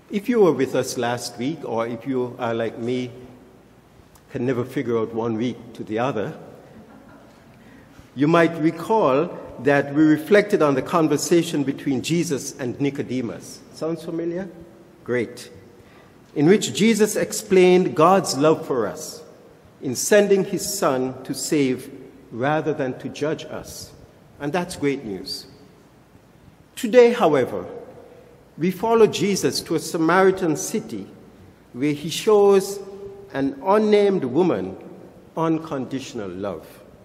If you were with us last week, or if you are like me, can never figure out one week to the other, you might recall that we reflected on the conversation between Jesus and Nicodemus. Sounds familiar? Great. In which Jesus explained God's love for us in sending his Son to save rather than to judge us. And that's great news. Today, however, we follow Jesus to a Samaritan city where he shows an unnamed woman unconditional love.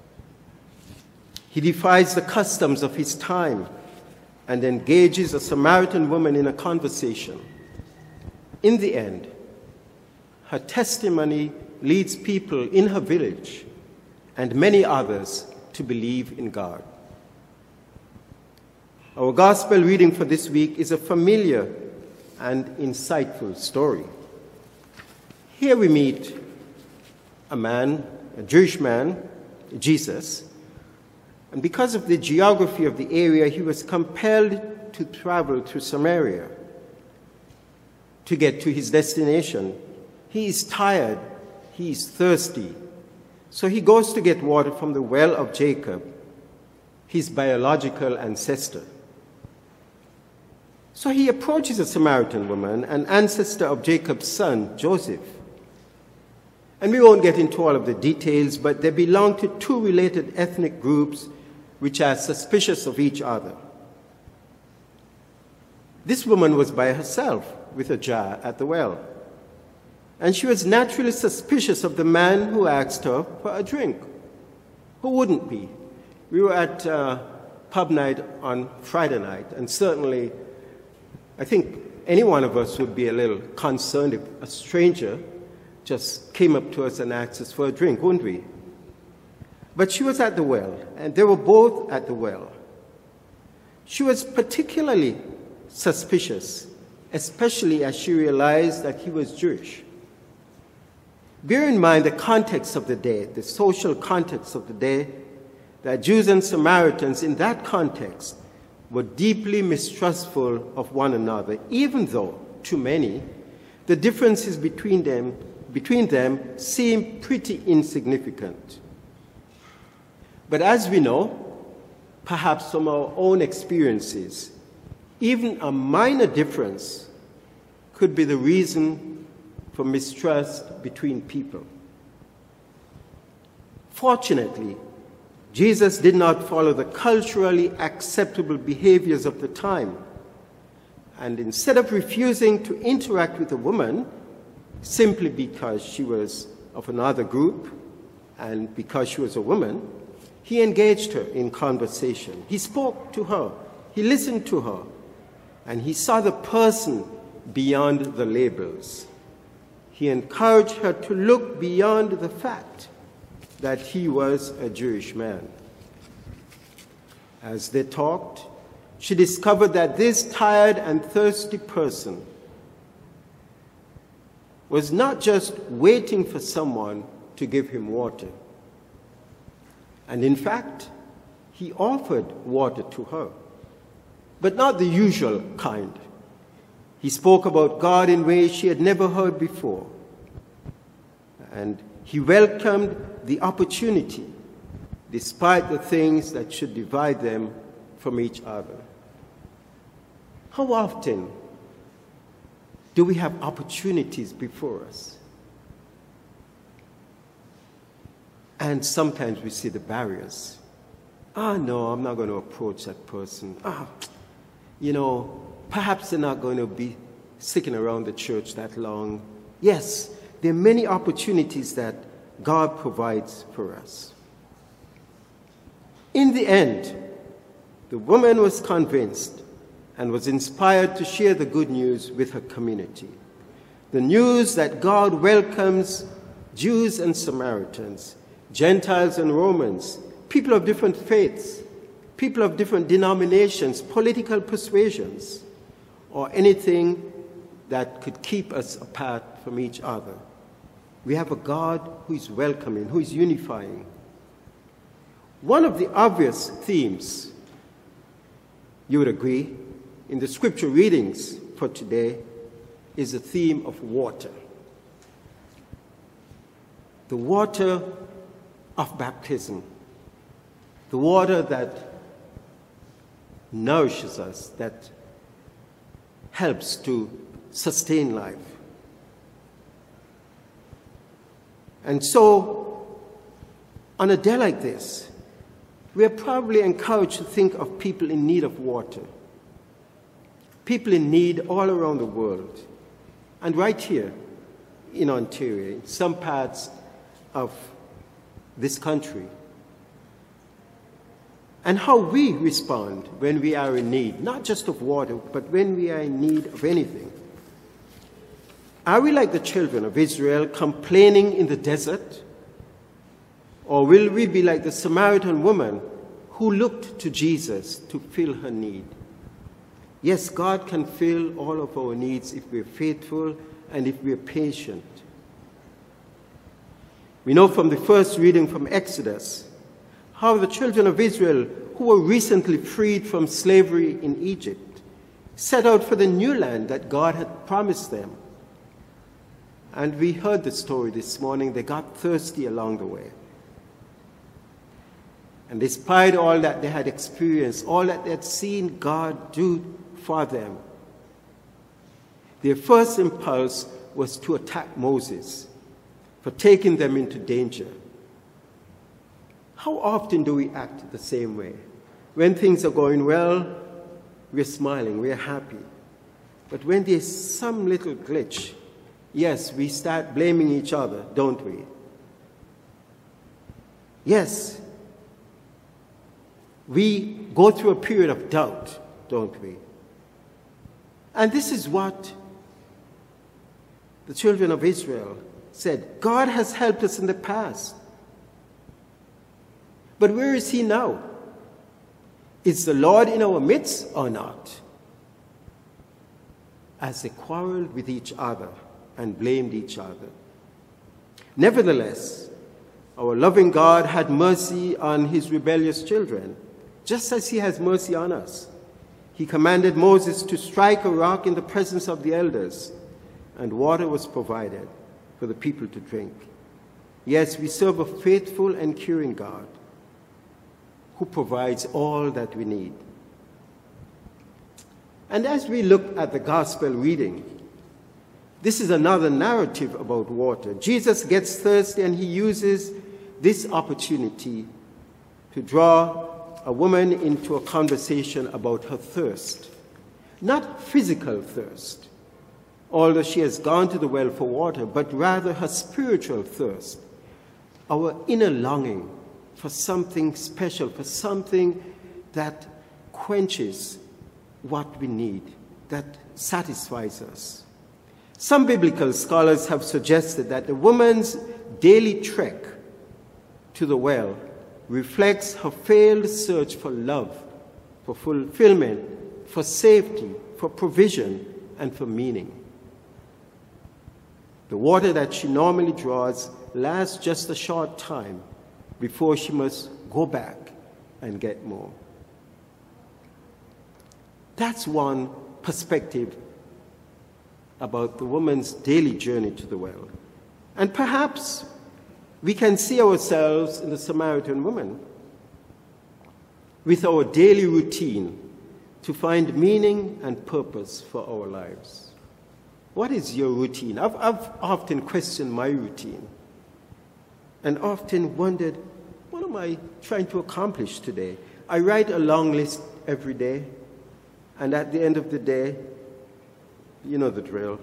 He defies the customs of his time and engages a Samaritan woman in a conversation. In the end, her testimony leads people in her village and many others to believe in God. Our gospel reading for this week is a familiar and insightful story. Here we meet a Jewish man, Jesus, and because of the geography of the area, he was compelled to travel through Samaria to get to his destination. He is tired, he is thirsty, so he goes to get water from the well of Jacob, his biological ancestor. So he approaches a Samaritan woman, an ancestor of Jacob's son, Joseph. And we won't get into all of the details, but they belong to two related ethnic groups which are suspicious of each other. This woman was by herself with a jar at the well, and she was naturally suspicious of the man who asked her for a drink. Who wouldn't be? We were at pub night on Friday night, and certainly I think any one of us would be a little concerned if a stranger just came up to us and asked us for a drink, wouldn't we? But she was at the well, and they were both at the well. She was particularly suspicious, especially as she realized that he was Jewish. Bear in mind the context of the day, the social context of the day, that Jews and Samaritans in that context were deeply mistrustful of one another, even though, to many, the differences between them seem pretty insignificant. But as we know, perhaps from our own experiences, even a minor difference could be the reason for mistrust between people. Fortunately, Jesus did not follow the culturally acceptable behaviors of the time, and instead of refusing to interact with the woman simply because she was of another group and because she was a woman, he engaged her in conversation. He spoke to her, he listened to her, and he saw the person beyond the labels. He encouraged her to look beyond the fact that he was a Jewish man. As they talked, she discovered that this tired and thirsty person was not just waiting for someone to give him water. And in fact, he offered water to her, but not the usual kind. He spoke about God in ways she had never heard before. And he welcomed the opportunity, despite the things that should divide them from each other. How often do we have opportunities before us? And sometimes we see the barriers. No, I'm not going to approach that person. Perhaps they're not going to be sticking around the church that long. Yes, there are many opportunities that God provides for us. In the end, the woman was convinced and was inspired to share the good news with her community. The news that God welcomes Jews and Samaritans, Gentiles and Romans, people of different faiths, people of different denominations, political persuasions, or anything that could keep us apart from each other. We have a God who is welcoming, who is unifying. One of the obvious themes, you would agree, in the scripture readings for today is the theme of water. The water of baptism, the water that nourishes us, that helps to sustain life. And so, on a day like this, we are probably encouraged to think of people in need of water, people in need all around the world, and right here in Ontario, in some parts of this country, and how we respond when we are in need, not just of water, but when we are in need of anything. Are we like the children of Israel, complaining in the desert? Or will we be like the Samaritan woman who looked to Jesus to fill her need? Yes, God can fill all of our needs if we're faithful and if we're patient. We know from the first reading from Exodus how the children of Israel, who were recently freed from slavery in Egypt, set out for the new land that God had promised them. And we heard the story this morning. They got thirsty along the way. And despite all that they had experienced, all that they had seen God do for them, their first impulse was to attack Moses for taking them into danger. How often do we act the same way? When things are going well, we're smiling, we're happy. But when there's some little glitch, yes, we start blaming each other, don't we? Yes, we go through a period of doubt, don't we? And this is what the children of Israel said. God has helped us in the past. But where is he now? Is the Lord in our midst or not? As they quarreled with each other and blamed each other. Nevertheless, our loving God had mercy on his rebellious children, just as he has mercy on us. He commanded Moses to strike a rock in the presence of the elders, and water was provided for the people to drink. Yes, we serve a faithful and caring God who provides all that we need. And as we look at the gospel reading, this is another narrative about water. Jesus gets thirsty and he uses this opportunity to draw a woman into a conversation about her thirst. Not physical thirst, although she has gone to the well for water, but rather her spiritual thirst, our inner longing for something special, for something that quenches what we need, that satisfies us. Some biblical scholars have suggested that the woman's daily trek to the well reflects her failed search for love, for fulfillment, for safety, for provision, and for meaning. The water that she normally draws lasts just a short time before she must go back and get more. That's one perspective about the woman's daily journey to the well. And perhaps we can see ourselves in the Samaritan woman with our daily routine to find meaning and purpose for our lives. What is your routine? I've often questioned my routine and often wondered, what am I trying to accomplish today? I write a long list every day, and at the end of the day, you know the drill.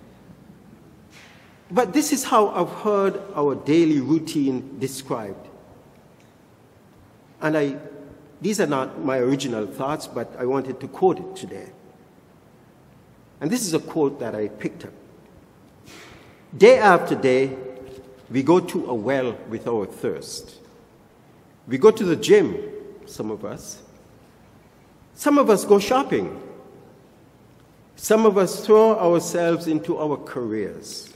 But this is how I've heard our daily routine described. And these are not my original thoughts, but I wanted to quote it today. And this is a quote that I picked up. Day after day, we go to a well with our thirst. We go to the gym, some of us. Some of us go shopping. Some of us throw ourselves into our careers.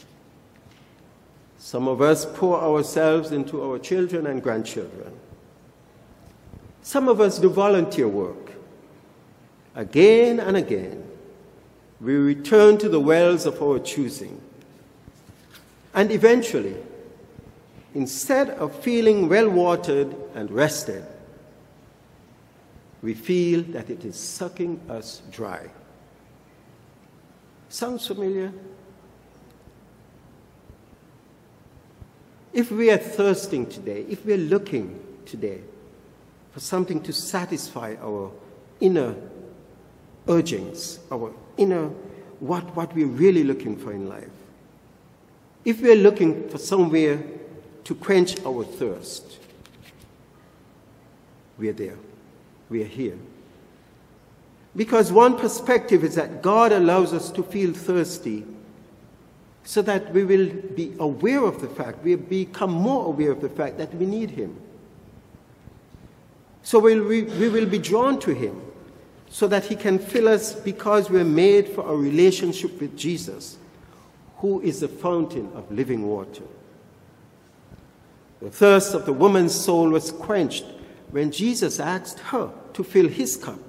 Some of us pour ourselves into our children and grandchildren. Some of us do volunteer work again and again. we return to the wells of our choosing. And eventually, instead of feeling well-watered and rested, we feel that it is sucking us dry. Sounds familiar? If we are thirsting today, if we are looking today for something to satisfy our inner urgings, our inner what we're really looking for in life, if we are looking for somewhere to quench our thirst, we are there. We are here. Because one perspective is that God allows us to feel thirsty so that we will be aware of the fact, we become more aware of the fact that we need Him. So we will be drawn to Him so that He can fill us, because we're made for a relationship with Jesus, who is the fountain of living water. The thirst of the woman's soul was quenched when Jesus asked her to fill His cup.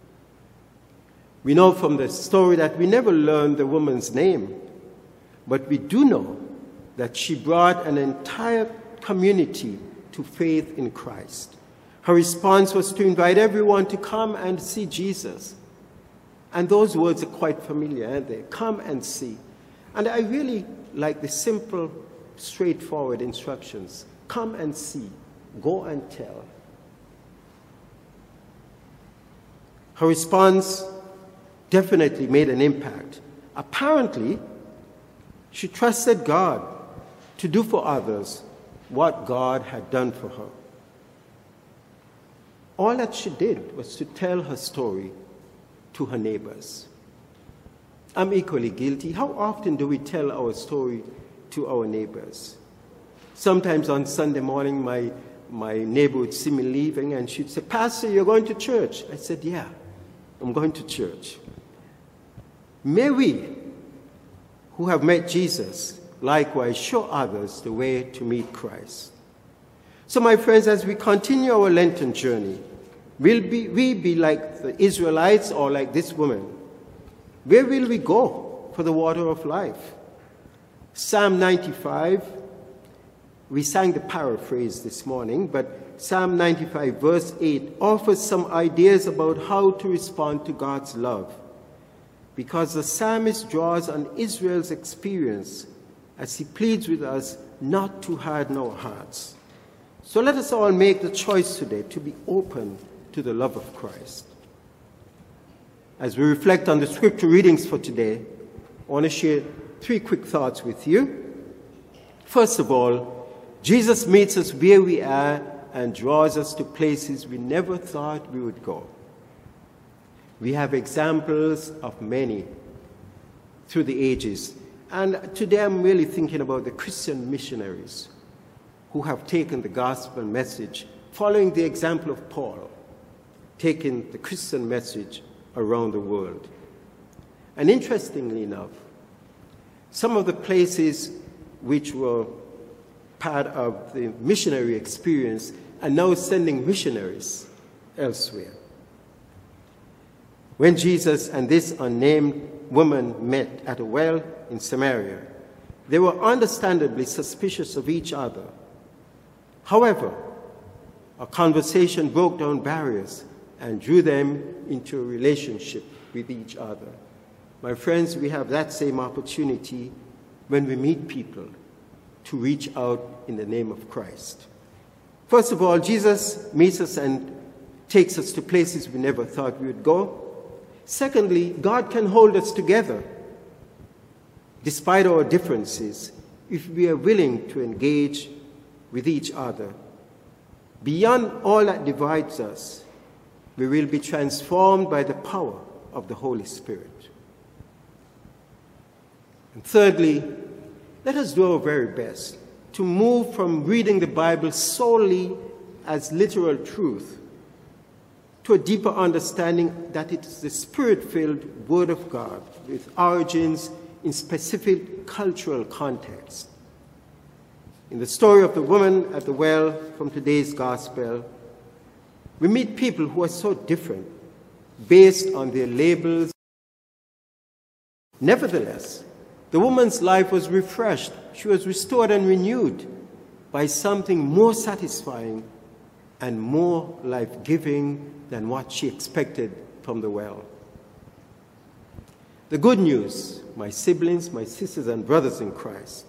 We know from the story that we never learned the woman's name, but we do know that she brought an entire community to faith in Christ. Her response was to invite everyone to come and see Jesus. And those words are quite familiar, aren't they? Come and see. And I really like the simple, straightforward instructions. Come and see. Go and tell. Her response definitely made an impact. Apparently, she trusted God to do for others what God had done for her. All that she did was to tell her story to her neighbors. I'm equally guilty. How often do we tell our story to our neighbors? Sometimes on Sunday morning, my neighbor would see me leaving and she'd say, "Pastor, you're going to church?" I said, "Yeah, I'm going to church." May we, who have met Jesus, likewise show others the way to meet Christ. So, my friends, as we continue our Lenten journey, will we be like the Israelites or like this woman? Where will we go for the water of life? Psalm 95, we sang the paraphrase this morning, but Psalm 95 verse 8 offers some ideas about how to respond to God's love, because the psalmist draws on Israel's experience as he pleads with us not to harden our hearts. So let us all make the choice today to be open to the love of Christ. As we reflect on the scripture readings for today, I want to share 3 quick thoughts with you. First of all, Jesus meets us where we are and draws us to places we never thought we would go. We have examples of many through the ages. And today I'm really thinking about the Christian missionaries who have taken the gospel message, following the example of Paul, taking the Christian message around the world. And interestingly enough, some of the places which were part of the missionary experience are now sending missionaries elsewhere. When Jesus and this unnamed woman met at a well in Samaria, they were understandably suspicious of each other. However, a conversation broke down barriers and drew them into a relationship with each other. My friends, we have that same opportunity when we meet people to reach out in the name of Christ. First of all, Jesus meets us and takes us to places we never thought we would go. Secondly, God can hold us together despite our differences if we are willing to engage with each other. Beyond all that divides us, we will be transformed by the power of the Holy Spirit. And thirdly, let us do our very best to move from reading the Bible solely as literal truth to a deeper understanding that it is the Spirit-filled Word of God with origins in specific cultural context. In the story of the woman at the well from today's gospel, we meet people who are so different based on their labels Nevertheless, the woman's life was refreshed. She was restored and renewed by something more satisfying and more life-giving than what she expected from the well. The good news, my siblings, my sisters and brothers in Christ,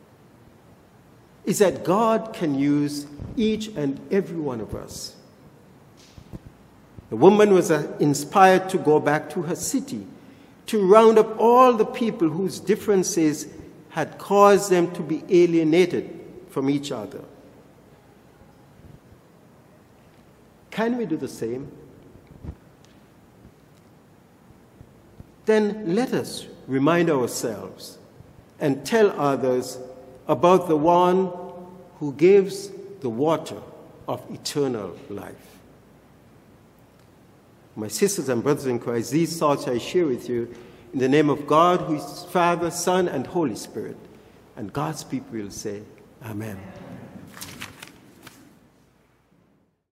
is that God can use each and every one of us. The woman was inspired to go back to her city, to round up all the people whose differences had caused them to be alienated from each other. Can we do the same? Then let us remind ourselves and tell others about the one who gives the water of eternal life. My sisters and brothers in Christ, these thoughts I share with you in the name of God, who is Father, Son, and Holy Spirit. And God's people will say, Amen.